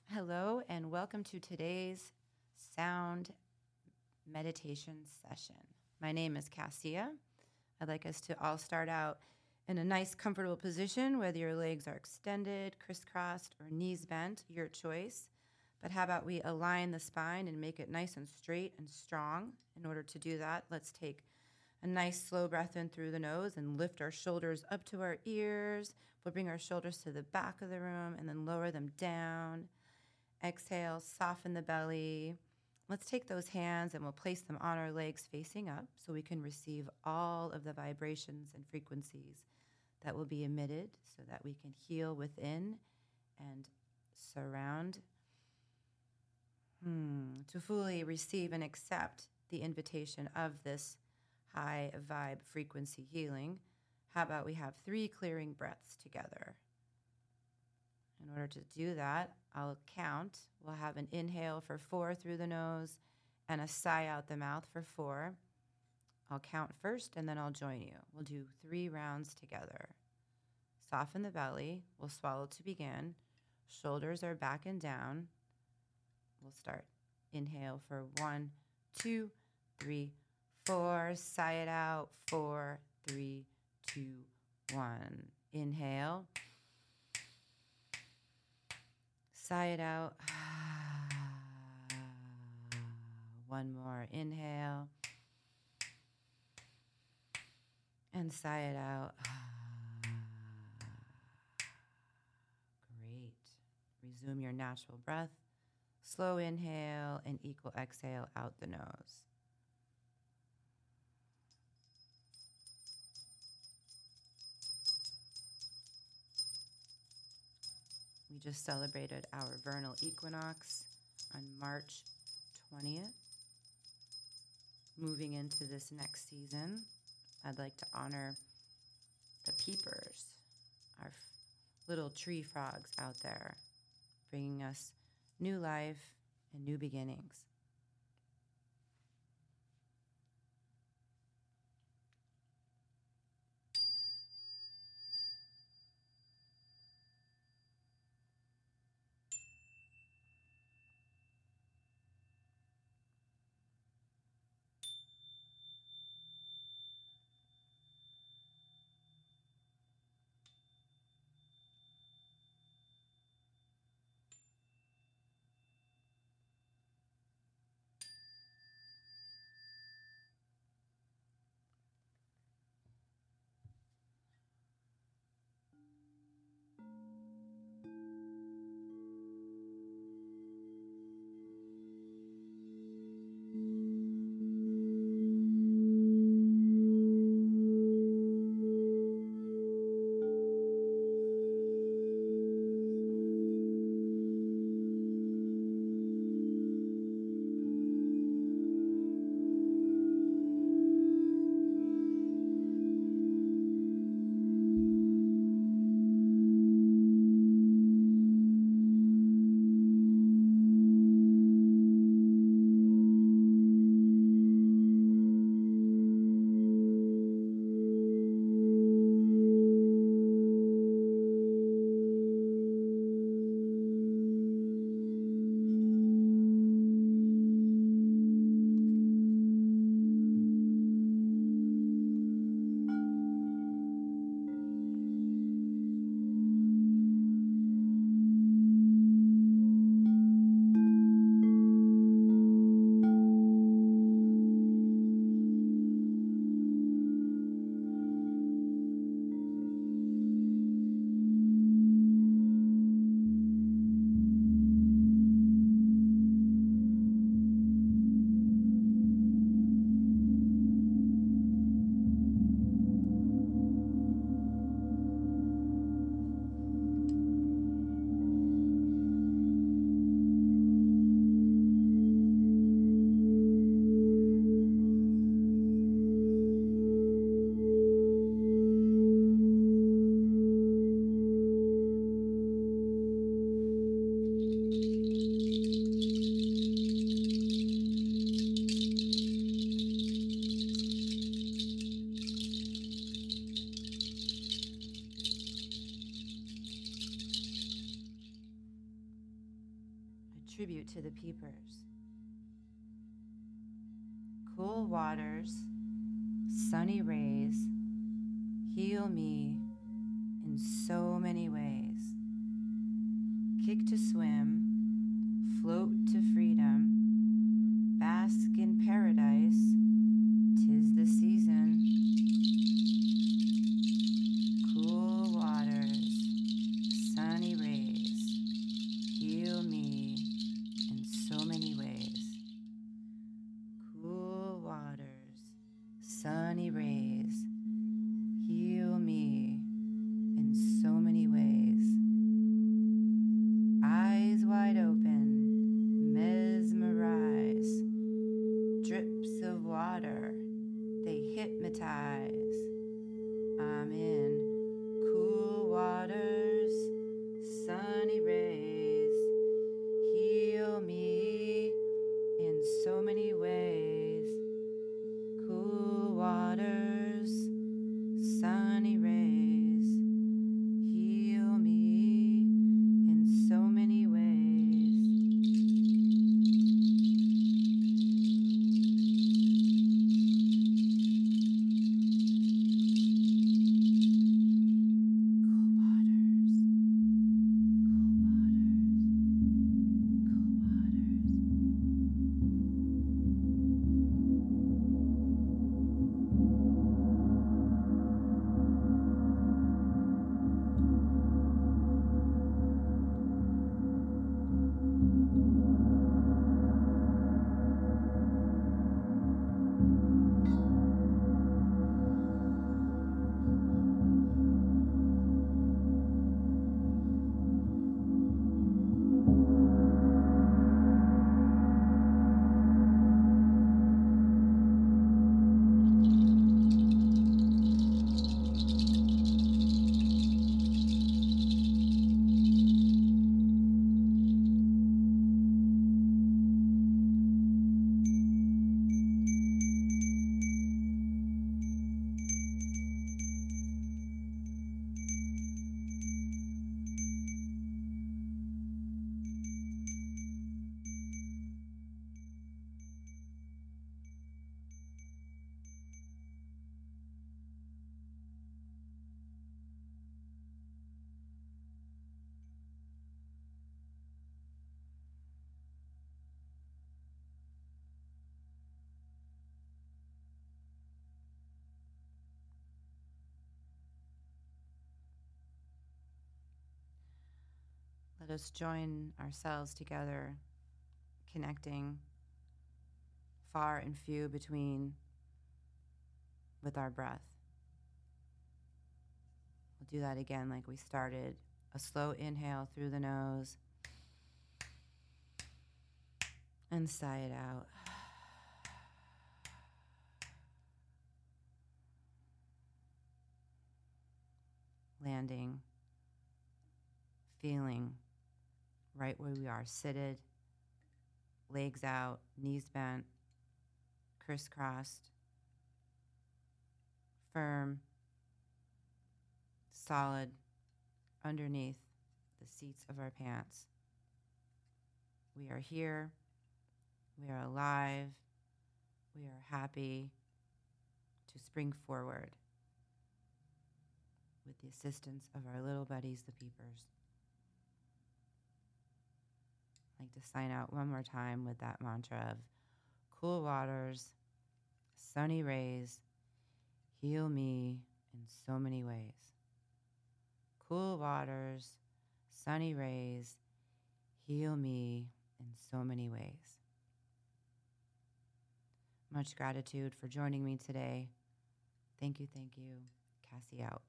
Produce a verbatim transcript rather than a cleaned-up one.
Hello, and welcome to today's sound meditation session. My name is Cassia. I'd like us to all start out in a nice, comfortable position, whether your legs are extended, crisscrossed, or knees bent, your choice. But how about we align the spine and make it nice and straight and strong? In order to do that, let's take a nice slow breath in through the nose and lift our shoulders up to our ears. We'll bring our shoulders to the back of the room and then lower them down. Exhale, soften the belly. Let's take those hands and we'll place them on our legs facing up so we can receive all of the vibrations and frequencies that will be emitted so that we can heal within and surround. Hmm. To fully receive and accept the invitation of this high vibe frequency healing, how about we have three clearing breaths together? In order to do that, I'll count. We'll have an inhale for four through the nose and a sigh out the mouth for four. I'll count first and then I'll join you. We'll do three rounds together. Soften the belly. We'll swallow to begin. Shoulders are back and down. We'll start. Inhale for one, two, three, four. Sigh it out. Four, three, two, one. Inhale. Sigh it out. One more. Inhale. And sigh it out. Great. Resume your natural breath. Slow inhale and equal exhale out the nose. We just celebrated our vernal equinox on March twentieth. Moving into this next season, I'd like to honor the peepers, our f- little tree frogs out there, bringing us new life and new beginnings. tribute to the peepers. Cool waters, sunny rays, heal me in so many ways. Kick to swim, float to freedom, bask in paradise, 'tis the season. Cool waters, sunny rays, heal me in so many ways. Cool waters, sunny rays, heal me in so many ways. Eyes wide open, mesmerize. Drips of water, they hypnotize. I'm in cool waters, sunny rays, heal me in so many ways. Cool waters, sunny rays, heal me in so many ways. Let us join ourselves together, connecting far and few between with our breath. We'll do that again like we started. A slow inhale through the nose and sigh it out. Landing, feeling right where we are, seated, legs out, knees bent, crisscrossed, firm, solid, underneath the seats of our pants. We are here, we are alive, we are happy to spring forward with the assistance of our little buddies, the peepers. I'd like to sign out one more time with that mantra of cool waters, sunny rays, heal me in so many ways. Cool waters, sunny rays, heal me in so many ways. Much gratitude for joining me today. Thank you, thank you. Cassie out.